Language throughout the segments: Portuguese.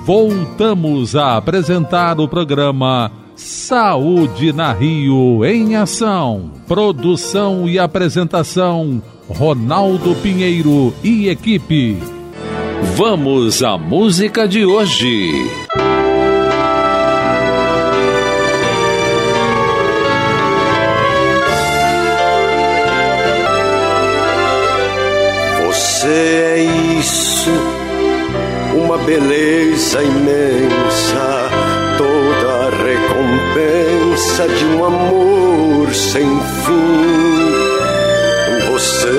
voltamos a apresentar o programa Saúde na Rio em Ação. Produção e apresentação, Ronaldo Pinheiro e equipe. Vamos à música de hoje. Você é isso, uma beleza imensa, toda a recompensa de um amor sem fim. Você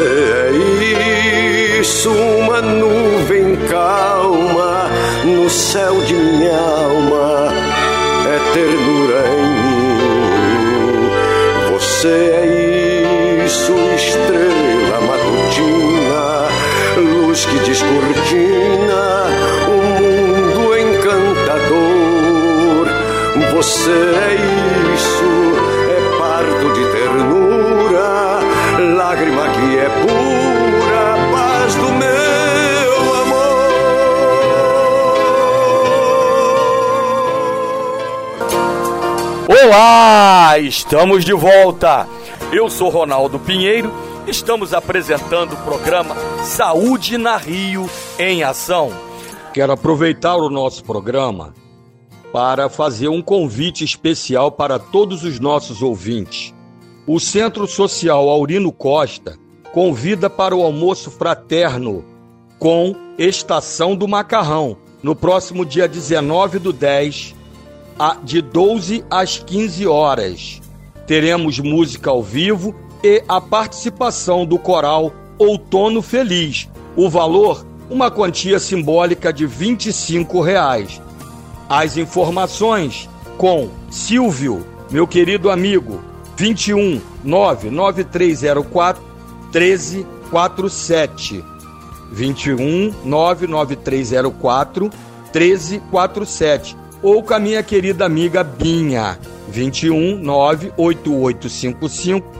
é isso, uma nuvem calma no céu de minha alma, é ternura em mim. Você é isso, estrela matutina, luz que descortina um mundo encantador. Você é isso, é parto de ternura, lágrima que é pura, paz do meu amor. Olá, estamos de volta. Eu sou Ronaldo Pinheiro. Estamos apresentando o programa Saúde na Rio em Ação. Quero aproveitar o nosso programa para fazer um convite especial para todos os nossos ouvintes. O Centro Social Aurino Costa convida para o almoço fraterno com Estação do Macarrão, no próximo dia 19/10, de 12 às 15 horas. Teremos música ao vivo e a participação do coral Outono Feliz. O valor, uma quantia simbólica de R$ 25. As informações com Silvio, meu querido amigo, 21 99304 1347. 21 99304 1347. Ou com a minha querida amiga Binha, 21 98855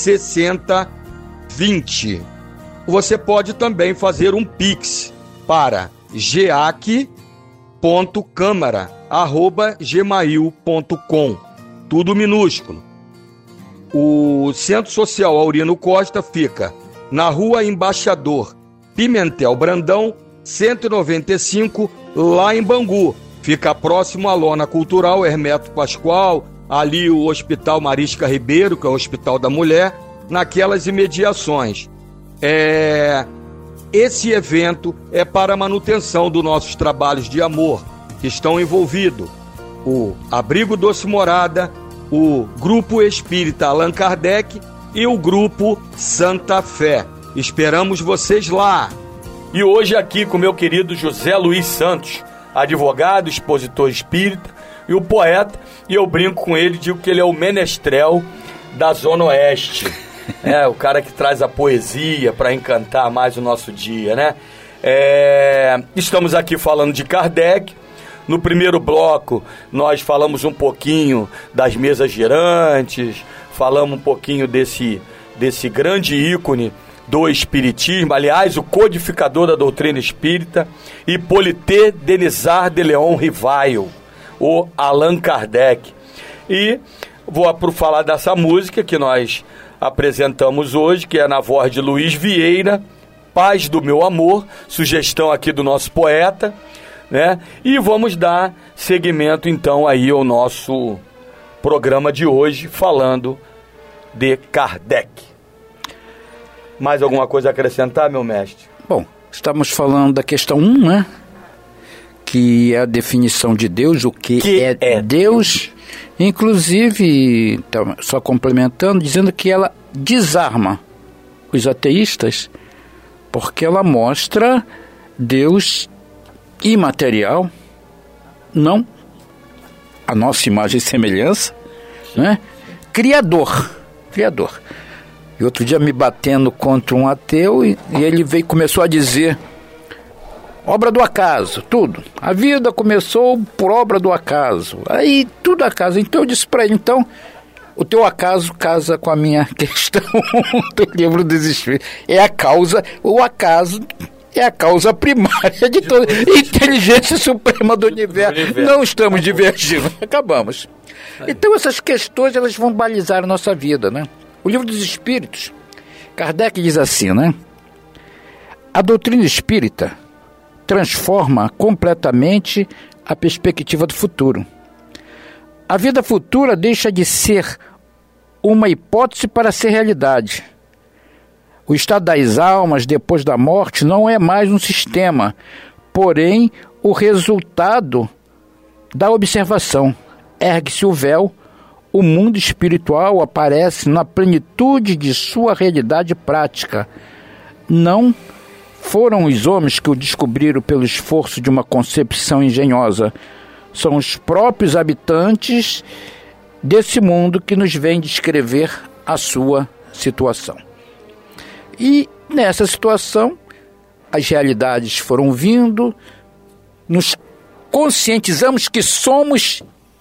6020. Você pode também fazer um Pix para geac.câmara@gmail.com, tudo minúsculo. O Centro Social Aurino Costa fica na Rua Embaixador Pimentel Brandão, 195, lá em Bangu. Fica próximo à Lona Cultural Hermeto Pascoal, ali o Hospital Marisca Ribeiro, que é o Hospital da Mulher, naquelas imediações. Esse evento é para a manutenção dos nossos trabalhos de amor, que estão envolvidos o Abrigo Doce Morada, o Grupo Espírita Allan Kardec e o Grupo Santa Fé. Esperamos vocês lá. E hoje aqui com meu querido José Luiz Santos, advogado, expositor espírita e o poeta, e eu brinco com ele, digo que ele é o menestrel da Zona Oeste. É, o cara que traz a poesia para encantar mais o nosso dia, né? Estamos aqui falando de Kardec. No primeiro bloco, nós falamos um pouquinho das mesas girantes, falamos um pouquinho desse grande ícone do espiritismo, aliás, o codificador da doutrina espírita, Hippolyte Denisard de Leon Rivail, o Allan Kardec. E vou falar dessa música que nós apresentamos hoje, que é na voz de Luiz Vieira, Paz do Meu Amor, sugestão aqui do nosso poeta, né? E vamos dar seguimento então aí ao nosso programa de hoje, falando de Kardec. Mais alguma coisa a acrescentar, meu mestre? Bom, estamos falando da questão 1, né? Que é a definição de Deus, o que é Deus. Inclusive, só complementando, dizendo que ela desarma os ateístas, porque ela mostra Deus imaterial, não a nossa imagem e semelhança, né? Criador. E outro dia me batendo contra um ateu, e ele começou a dizer: obra do acaso, tudo. A vida começou por obra do acaso. Aí tudo acaso. Então eu disse para ele, então, o teu acaso casa com a minha questão do livro dos Espíritos. É a causa, o acaso é a causa primária de toda inteligência suprema do universo. Não estamos divergindo, acabamos. Então essas questões, elas vão balizar a nossa vida, né? O Livro dos Espíritos, Kardec diz assim, né? A doutrina espírita transforma completamente a perspectiva do futuro. A vida futura deixa de ser uma hipótese para ser realidade. O estado das almas depois da morte não é mais um sistema, porém o resultado da observação. Ergue-se o véu, o mundo espiritual aparece na plenitude de sua realidade prática. Não foram os homens que o descobriram pelo esforço de uma concepção engenhosa. São os próprios habitantes desse mundo que nos vêm descrever a sua situação. E nessa situação, as realidades foram vindo, nos conscientizamos que somos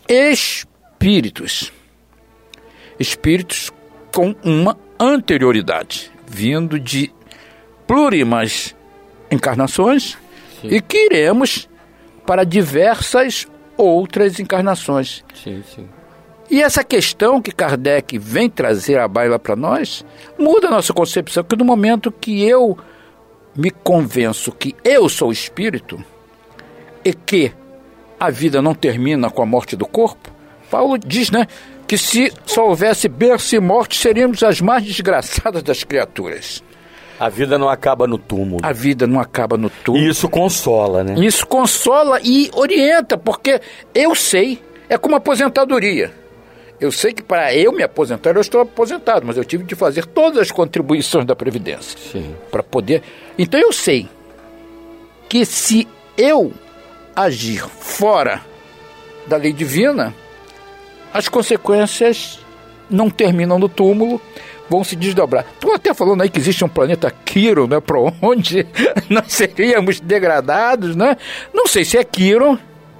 espíritos. Espíritos com uma anterioridade, vindo de plurimas encarnações. Sim. E que iremos para diversas outras encarnações. Sim, sim. E essa questão que Kardec vem trazer à baila para nós, muda a nossa concepção, que no momento que eu me convenço que eu sou espírito e que a vida não termina com a morte do corpo, Paulo diz, né, que se só houvesse berço e morte, seríamos as mais desgraçadas das criaturas. A vida não acaba no túmulo. A vida não acaba no túmulo. E isso consola, né? Isso consola e orienta, porque eu sei, é como aposentadoria. Eu sei que para eu me aposentar, eu estou aposentado, mas eu tive de fazer todas as contribuições da Previdência. Sim. Para poder... Então eu sei que se eu agir fora da lei divina, as consequências não terminam no túmulo, vão se desdobrar. Estou até falando aí que existe um planeta Quiron, né, para onde nós seríamos degradados, né? Não sei se é Quiron,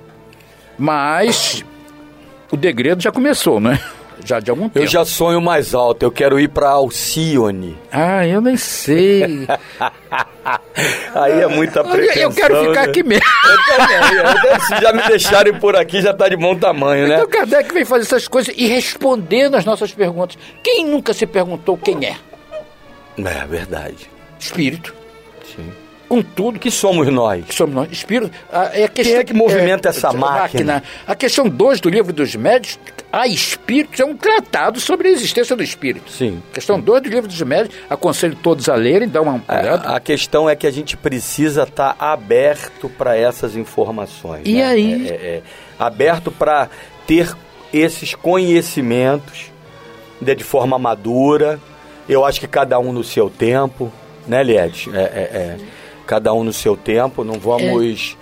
mas o degredo já começou, né? Já de algum tempo. Eu já sonho mais alto, eu quero ir para Alcione. Ah, eu nem sei. Aí é muita pretensão. Eu quero ficar aqui mesmo. Eu também. Se já me deixarem por aqui, já está de bom tamanho, né? Então Kardec vem fazer essas coisas e respondendo as nossas perguntas. Quem nunca se perguntou quem é? É verdade. Espírito. Sim. Com tudo. Que somos nós? Que somos nós. Espírito. A questão, quem é que movimenta essa máquina? A questão 2 do Livro dos Médiuns, a Espíritos, é um tratado sobre a existência do Espírito. Sim. Questão 2 do Livro dos Médiuns, aconselho todos a lerem, dá uma olhada. A questão é que a gente precisa estar aberto para essas informações. E né? aí? Aberto para ter esses conhecimentos de forma madura. Eu acho que cada um no seu tempo, né, Liette? Cada um no seu tempo, não vamos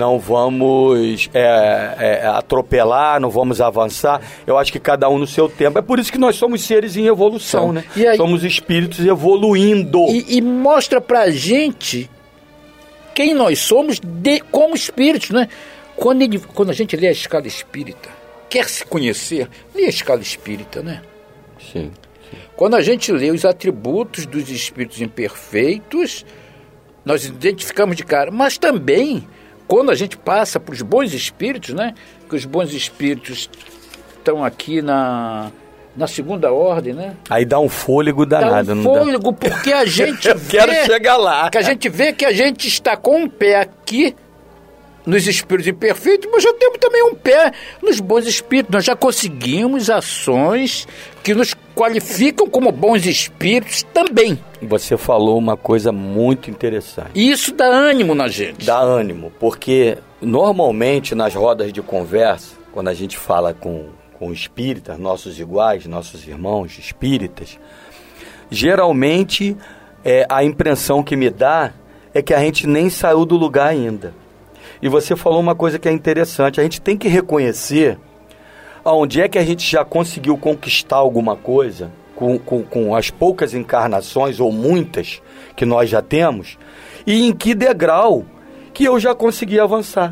atropelar, não vamos avançar. Eu acho que cada um no seu tempo. É por isso que nós somos seres em evolução, né? Aí, somos espíritos evoluindo. E mostra pra gente quem nós somos como espíritos, né? Quando a gente lê a escala espírita, quer se conhecer, lê a escala espírita, né? Sim. Quando a gente lê os atributos dos espíritos imperfeitos, nós identificamos de cara, mas também quando a gente passa para os bons espíritos, né? Que os bons espíritos estão aqui na segunda ordem, né? Aí dá um fôlego danado, dá um não fôlego, dá? porque a gente Eu quero chegar lá. Que a gente vê que a gente está com um pé aqui nos espíritos imperfeitos, mas já temos também um pé nos bons espíritos. Nós já conseguimos ações que nos qualificam como bons espíritos também. Você falou uma coisa muito interessante. E isso dá ânimo na gente. Dá ânimo, porque normalmente nas rodas de conversa, quando a gente fala com espíritas, nossos iguais, nossos irmãos espíritas, geralmente a impressão que me dá é que a gente nem saiu do lugar ainda. E você falou uma coisa que é interessante, a gente tem que reconhecer aonde é que a gente já conseguiu conquistar alguma coisa com as poucas encarnações ou muitas que nós já temos, e em que degrau que eu já consegui avançar.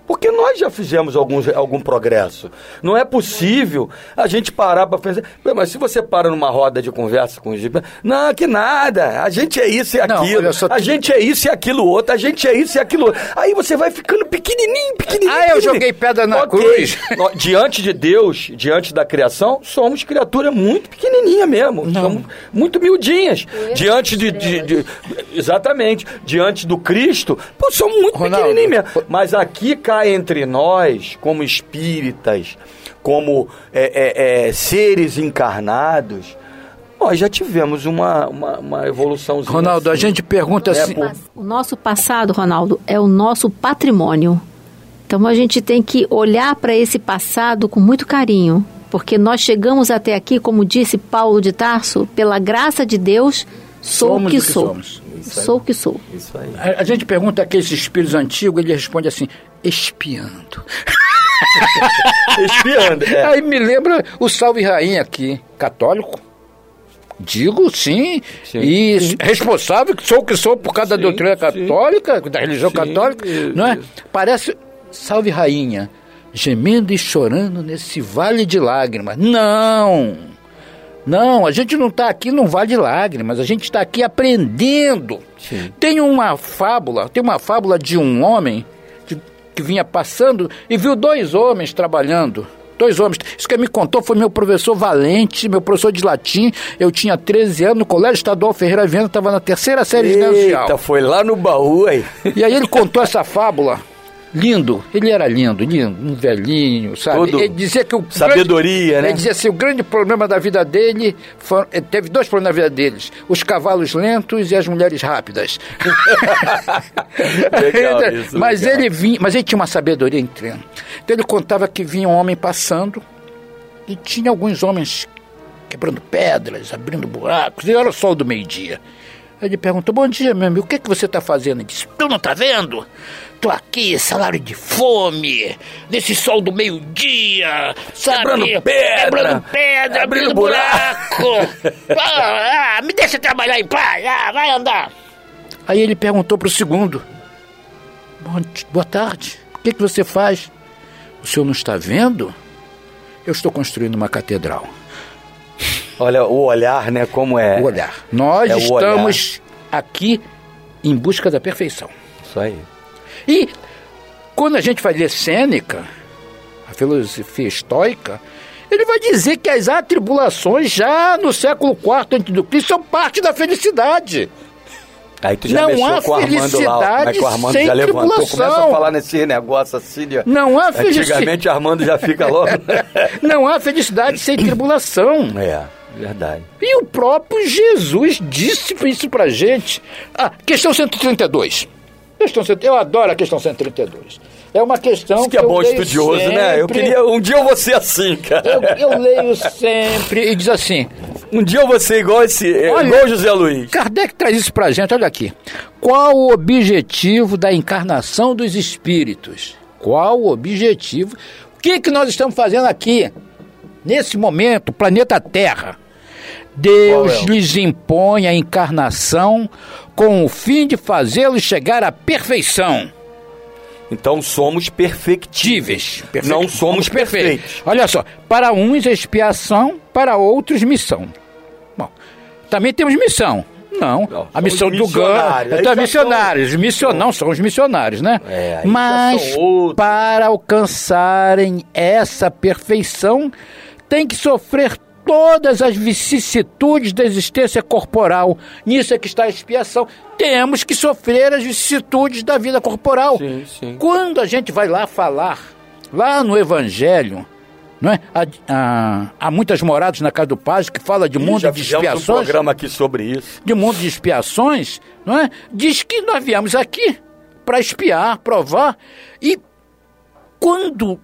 Porque nós já fizemos algum progresso. Não é possível a gente parar para pensar. Mas se você para numa roda de conversa com os não, que nada, a gente é isso e aquilo, a gente é isso e aquilo outro, a gente é isso e aquilo outro. Aí você vai ficando pequenininho. Eu joguei pedra na cruz. Diante de Deus, diante da criação, somos criaturas muito pequenininhas mesmo. Somos muito miudinhas. Diante exatamente. Diante do Cristo, somos muito pequenininhos mesmo. Mas aqui cá entre nós, como espíritas, como seres encarnados, nós já tivemos uma evoluçãozinha. Ronaldo, assim, a gente pergunta assim... O nosso passado, Ronaldo, é o nosso patrimônio. Então a gente tem que olhar para esse passado com muito carinho, porque nós chegamos até aqui, como disse Paulo de Tarso, pela graça de Deus, sou o que sou. Sou o que sou. Isso aí. A gente pergunta aqueles espíritos antigos, ele responde assim, espiando. Espiando, Aí me lembra o Salve Rainha aqui, católico. Digo sim, e responsável que sou o que sou por causa da doutrina católica, da religião católica, não é? Parece Salve Rainha, gemendo e chorando nesse vale de lágrimas. Não, a gente não está aqui num vale de lágrimas, a gente está aqui aprendendo. Sim. Tem uma fábula de um homem que vinha passando e viu 2 homens trabalhando. 2 homens. Isso que me contou foi meu professor Valente, meu professor de latim. Eu tinha 13 anos, no Colégio Estadual Ferreira Viana, estava na 3ª série ginasial. Eita, foi lá no baú aí. E aí ele contou essa fábula. Lindo, ele era lindo, um velhinho, sabe? Todo ele dizia que sabedoria, né? Ele dizia assim, o grande problema da vida dele, teve 2 problemas na vida deles, os cavalos lentos e as mulheres rápidas. Legal isso, mas ele tinha uma sabedoria incrível. Então ele contava que vinha um homem passando e tinha alguns homens quebrando pedras, abrindo buracos, e era o sol do meio-dia. Aí ele perguntou, bom dia, meu amigo, o que você está fazendo? Ele disse, tu não está vendo? Tô aqui, salário de fome, nesse sol do meio-dia, sabe? Quebrando pedra, abrindo buraco. Me deixa trabalhar em paz, vai andar. Aí ele perguntou pro segundo, boa tarde, o que você faz? O senhor não está vendo? Eu estou construindo uma catedral. Olha, o olhar, né, como é. O olhar. Nós estamos aqui em busca da perfeição. Isso aí. E quando a gente vai ler Sêneca, a filosofia estoica, ele vai dizer que as atribulações já no século IV a.C. são parte da felicidade. Aí tu já mexeu com o Armando lá, como é que o Armando já levantou, começa a falar nesse negócio assim, não há felicidade. Antigamente o Armando já fica logo. Não há felicidade sem tribulação. Verdade. E o próprio Jesus disse isso pra gente. Questão 132. Eu adoro a questão 132. É uma questão isso que é bom estudioso, sempre, né? Eu queria... Um dia eu vou ser assim, cara. Eu leio sempre e diz assim... Um dia eu vou ser igual igual José Luiz. Kardec traz isso pra gente, olha aqui. Qual o objetivo da encarnação dos espíritos? Qual o objetivo? O que nós estamos fazendo aqui? Nesse momento, planeta Terra. Deus lhes impõe a encarnação com o fim de fazê-los chegar à perfeição. Então somos perfectíveis. Não somos perfeitos. Olha só, para uns expiação, para outros missão. Bom, também temos missão. Não, a missão do Gandhi. Então, missionários. Não são os missionários, né? Mas para alcançarem essa perfeição, tem que sofrer todas as vicissitudes da existência corporal. Nisso é que está a expiação. Temos que sofrer as vicissitudes da vida corporal. Sim. Quando a gente vai lá falar, lá no Evangelho, não é? Há muitas moradas na casa do Padre que fala de mundo de expiações. Já fizemos um programa aqui sobre isso. De mundo de expiações, não é? Diz que nós viemos aqui para expiar, provar. E quando...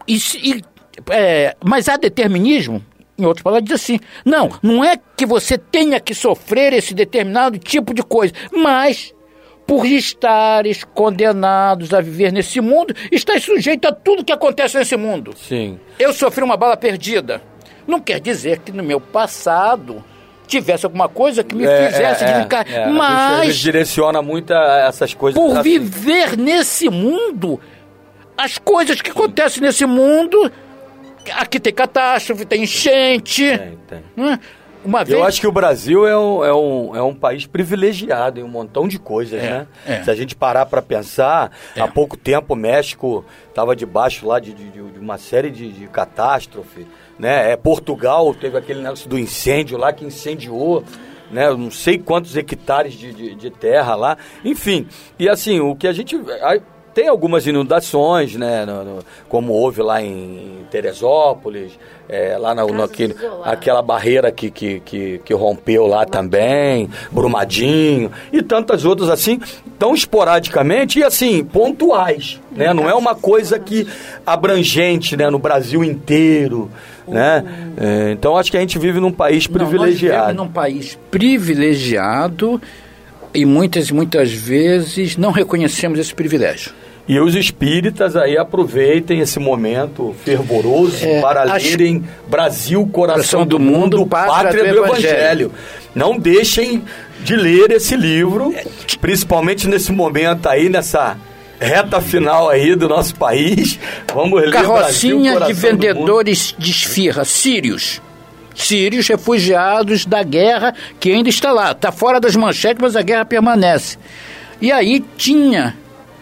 mas há determinismo. Em outras palavras, diz assim, não é que você tenha que sofrer esse determinado tipo de coisa, mas por estares condenados a viver nesse mundo, estás sujeito a tudo que acontece nesse mundo. Sim. Eu sofri uma bala perdida. Não quer dizer que no meu passado tivesse alguma coisa que me fizesse brincar, mas... A gente direciona muito a essas coisas. Por viver nesse mundo... as coisas que acontecem nesse mundo. Aqui tem catástrofe, tem enchente. Tem. Né? Uma vez... Eu acho que o Brasil é um país privilegiado em um montão de coisas, né? Se a gente parar para pensar, há pouco tempo o México estava debaixo lá de uma série de catástrofe, né? Portugal teve aquele negócio do incêndio lá que incendiou, né? Não sei quantos hectares de terra lá. Enfim, e assim, o que a gente... Tem algumas inundações, né? Como houve lá em Teresópolis, lá aquela barreira que rompeu lá também, Brumadinho, e tantas outras assim, tão esporadicamente e assim, pontuais, né? Não é uma coisa que abrangente, né? No Brasil inteiro, né? Então acho que a gente vive num país privilegiado. Nós vivemos num país privilegiado e muitas vezes não reconhecemos esse privilégio. E os espíritas aí aproveitem esse momento fervoroso para lerem Brasil, Coração do Mundo, Pátria do Evangelho. Não deixem de ler esse livro, principalmente nesse momento aí, nessa reta final aí do nosso país. Vamos ler Carrocinha Brasil, de vendedores de esfirra, sírios, refugiados da guerra, que ainda está lá. Está fora das manchetes, mas a guerra permanece. E aí tinha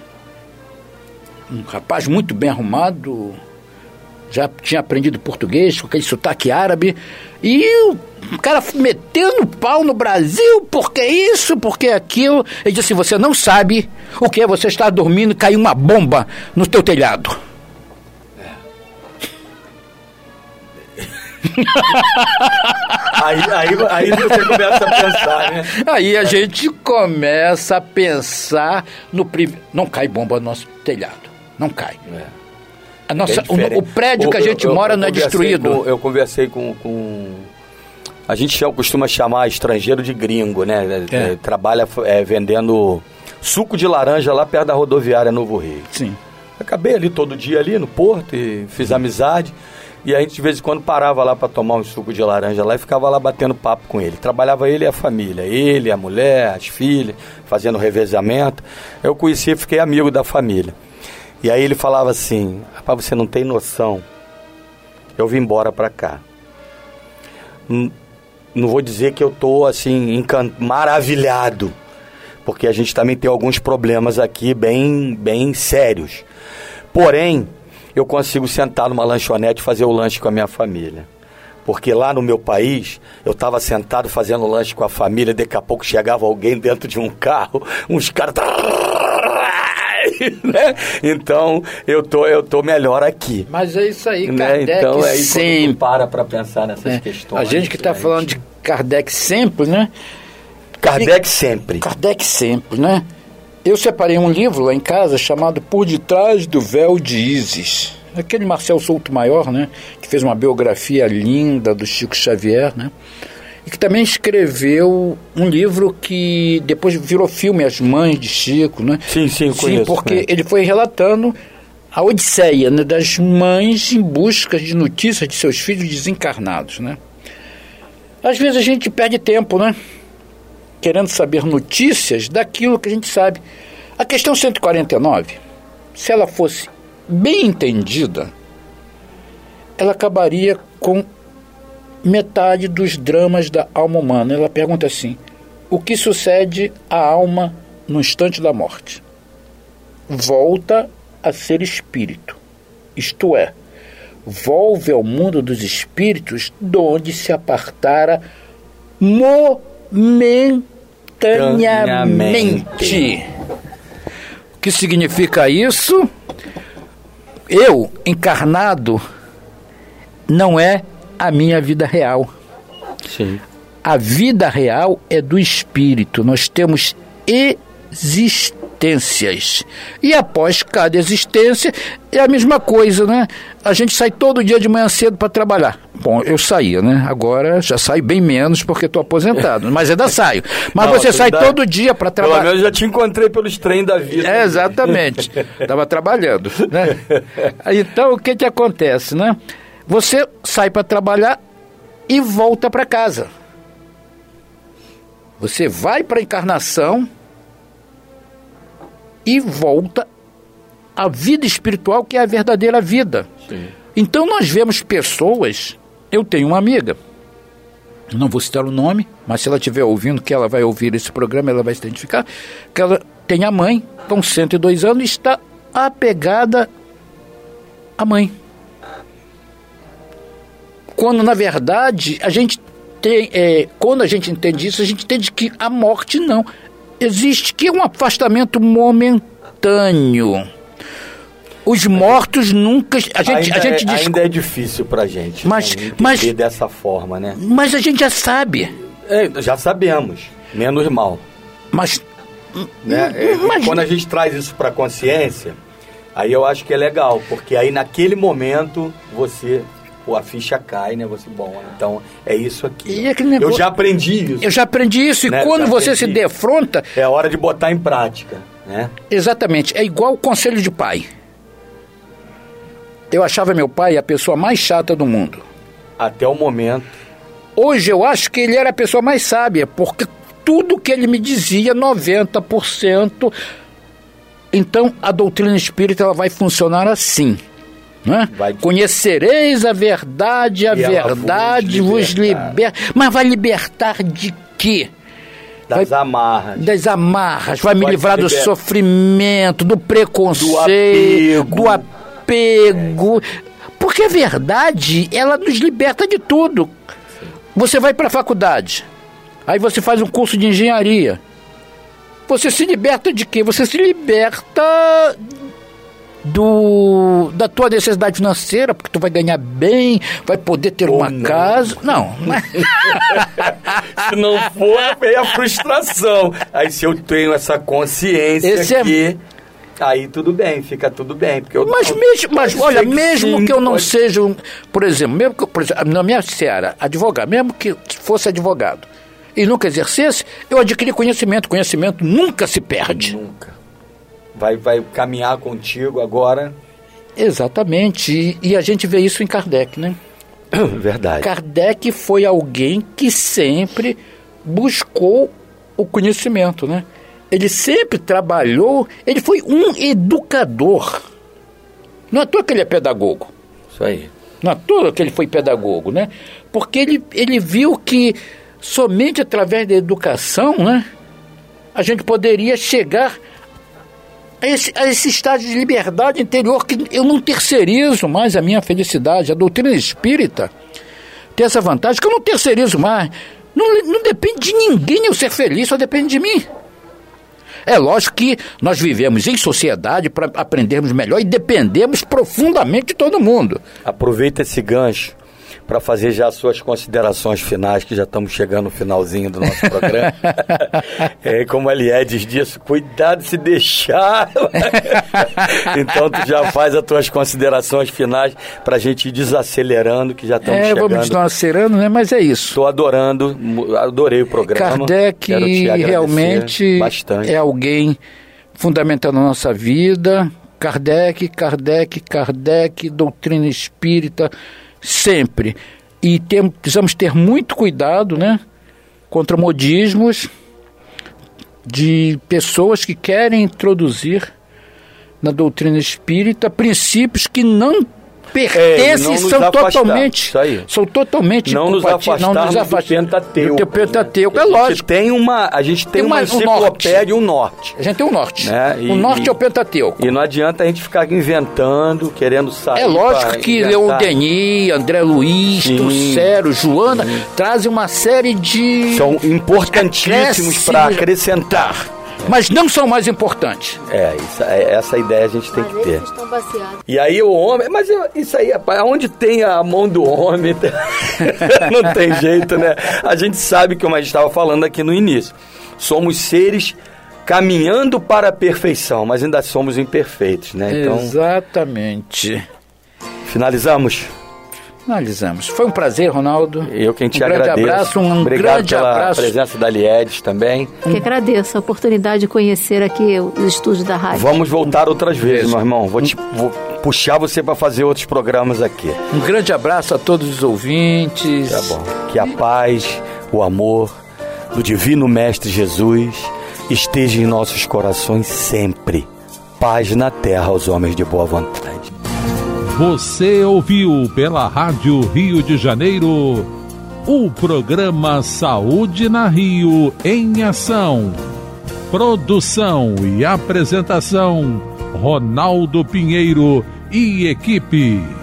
um rapaz muito bem arrumado, já tinha aprendido português, com aquele sotaque árabe, e o cara metendo pau no Brasil, porque isso, porque aquilo. Ele disse assim, você não sabe o que é você estar dormindo e cair uma bomba no teu telhado. Aí você começa a pensar, né? Aí a gente começa a pensar no não cai bomba no nosso telhado. Não cai. O prédio que a gente mora não é destruído. Eu conversei com... A gente costuma chamar estrangeiro de gringo, né? Trabalha vendendo suco de laranja lá perto da rodoviária Novo Rio. Sim. Acabei ali todo dia ali no porto e fiz amizade. E a gente de vez em quando parava lá para tomar um suco de laranja lá e ficava lá batendo papo com ele. Trabalhava ele e a família, ele, a mulher, as filhas, fazendo revezamento. Eu conheci e fiquei amigo da família. E aí ele falava assim, rapaz, você não tem noção, eu vim embora para cá. Não vou dizer que eu tô assim, maravilhado, porque a gente também tem alguns problemas aqui bem sérios. Porém, eu consigo sentar numa lanchonete e fazer o lanche com a minha família. Porque lá no meu país, eu estava sentado fazendo lanche com a família, daqui a pouco chegava alguém dentro de um carro, uns caras... Né? Então, eu tô melhor aqui. Mas é isso aí, né? Kardec então, aí sempre... para pensar nessas questões. A gente que está falando de Kardec sempre, né? Kardec sempre, né? Eu separei um livro lá em casa chamado Por Detrás do Véu de Ísis. Aquele Marcel Souto-Maior, né? Que fez uma biografia linda do Chico Xavier, né? E que também escreveu um livro que depois virou filme, As Mães de Chico, né? Sim, eu conheço. Porque ele foi relatando a odisseia, né, das mães em busca de notícias de seus filhos desencarnados, né? Às vezes a gente perde tempo, né? Querendo saber notícias daquilo que a gente sabe. A questão 149, se ela fosse bem entendida, ela acabaria com metade dos dramas da alma humana. Ela pergunta assim: o que sucede à alma no instante da morte? Volta a ser espírito, isto é, volve ao mundo dos espíritos, de onde se apartara momentaneamente. O que significa isso? Eu, encarnado, não é a minha vida real. Sim. A vida real é do espírito. Nós temos existências. E após cada existência é a mesma coisa, né? A gente sai todo dia de manhã cedo para trabalhar. Bom, eu saía, né? Agora já saio bem menos porque estou aposentado, mas ainda saio. Mas não, você sai todo dia para trabalhar. Pelo menos eu já te encontrei pelos trem da vida. Exatamente. Estava trabalhando, né? Então, o que acontece, né? Você sai para trabalhar e volta para casa. Você vai para a encarnação e volta a vida espiritual, que é a verdadeira vida. Sim. Então nós vemos pessoas, eu tenho uma amiga, não vou citar o nome, mas se ela estiver ouvindo, que ela vai ouvir esse programa, ela vai se identificar, que ela tem a mãe, com 102 anos, e está apegada à mãe. Quando, na verdade, a gente tem, quando a gente entende isso, a gente entende que a morte não existe, que é um afastamento momentâneo. Os mortos nunca... Ainda é difícil pra gente entender dessa forma, né? Mas a gente já sabe. Já sabemos, menos mal. Mas quando a gente traz isso pra consciência, aí eu acho que é legal, porque aí naquele momento a ficha cai, né? Então é isso aqui. Eu já aprendi isso. Né? E quando você se defronta... É hora de botar em prática, né? Exatamente. É igual o conselho de pai. Eu achava meu pai a pessoa mais chata do mundo. Até o momento. Hoje eu acho que ele era a pessoa mais sábia, porque tudo que ele me dizia, 90%... Então, a doutrina espírita ela vai funcionar assim, né? Conhecereis a verdade vos liberta. Mas vai libertar de quê? Das amarras. Vai me livrar do sofrimento, do preconceito, do apego. Porque a verdade, ela nos liberta de tudo. Você vai para a faculdade, aí você faz um curso de engenharia. Você se liberta de quê? Você se liberta da tua necessidade financeira, porque tu vai ganhar bem, vai poder ter uma casa. Não. Se não for, é a frustração. Aí se eu tenho essa consciência aí tudo bem, fica tudo bem. Porque mesmo que eu não seja, por exemplo, na minha seara, advogado, mesmo que fosse advogado, e nunca exercesse, eu adquiri conhecimento. Conhecimento nunca se perde. Nunca. Vai caminhar contigo agora. Exatamente. E a gente vê isso em Kardec, né? Verdade. Kardec foi alguém que sempre buscou o conhecimento, né? Ele sempre trabalhou, ele foi um educador. Não é à toa que ele é pedagogo. Isso aí. Não é à toa que ele foi pedagogo, né? Porque ele viu que somente através da educação, né, a gente poderia chegar a esse estágio de liberdade interior, que eu não terceirizo mais a minha felicidade. A doutrina espírita tem essa vantagem que eu não terceirizo mais. Não depende de ninguém eu ser feliz, só depende de mim. É lógico que nós vivemos em sociedade para aprendermos melhor e dependemos profundamente de todo mundo. Aproveita esse gancho para fazer já as suas considerações finais, que já estamos chegando no finalzinho do nosso programa. Como a Eliédes disse, cuidado se deixar. Então tu já faz as tuas considerações finais para a gente ir desacelerando, que já estamos chegando. Vamos desacelerando, né? Mas é isso. Estou adorei o programa. Kardec realmente bastante. É alguém fundamentando a nossa vida. Kardec, doutrina espírita, sempre. E precisamos ter muito cuidado, né, contra modismos de pessoas que querem introduzir na doutrina espírita princípios que não pertencem, são totalmente não nos afastarmos do Pentateuco. É lógico. A gente tem uma enciclopédia e um norte. A gente tem um norte. Né? O norte é o Pentateuco. E não adianta a gente ficar inventando, querendo sair. É lógico que Leon Denis, André Luiz, Tucero, Joana trazem uma série de... São importantíssimos para acrescentar. Mas não são mais importantes. Essa ideia a gente tem que ter. E aí o homem... Mas isso aí, rapaz, onde tem a mão do homem, não tem jeito, né? A gente sabe, como a gente estava falando aqui no início, somos seres caminhando para a perfeição, mas ainda somos imperfeitos, né? Então, exatamente. Finalizamos? Finalizamos. Foi um prazer, Ronaldo. Eu quem te agradeço. Um grande abraço. Pela presença da Eliédes também. Que agradeço a oportunidade de conhecer aqui os estúdios da rádio. Vamos voltar outras vezes, meu irmão. Vou puxar você para fazer outros programas aqui. Um grande abraço a todos os ouvintes. Tá bom. Que a paz, o amor do Divino Mestre Jesus esteja em nossos corações sempre. paz na terra aos homens de boa vontade. Você ouviu pela Rádio Rio de Janeiro o programa Saúde na Rio em Ação. Produção e apresentação, Ronaldo Pinheiro e equipe.